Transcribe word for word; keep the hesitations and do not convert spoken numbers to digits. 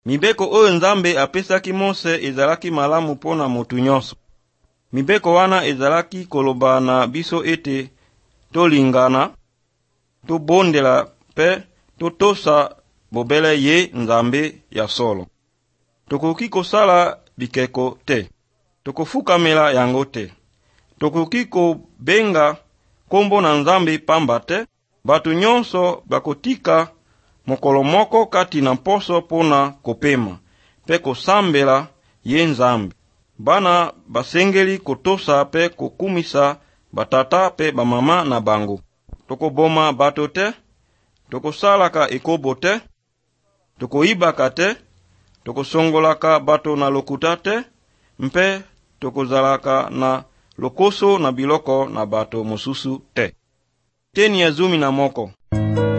Mibeko oyo Nzambe apesaki Mose ezalaki malamu pona motu nyonso. Mibeko wana ezalaki koloba na biso ete tolingana, tobondela pe totosa bobele ye Nzambe ya solo. Tokoki kosala bikeko te, tokofukamela yango te. Tokoki kobenga kombo na Nzambe pamba te. Batu nyonso bakotika mokolo moko kati na poso pona kopema pe kosambela ye Nzambe. Bana basengeli kotosa pe kokumisa batata pe bamama na bango. Tokoboma bato te, tokosalaka ekobo te, tokoibaka te, tokosongolaka bato na lokuta te, mpe tokozalaka na lokoso na biloko na bato mosusu te. Teni ya zumi na moko.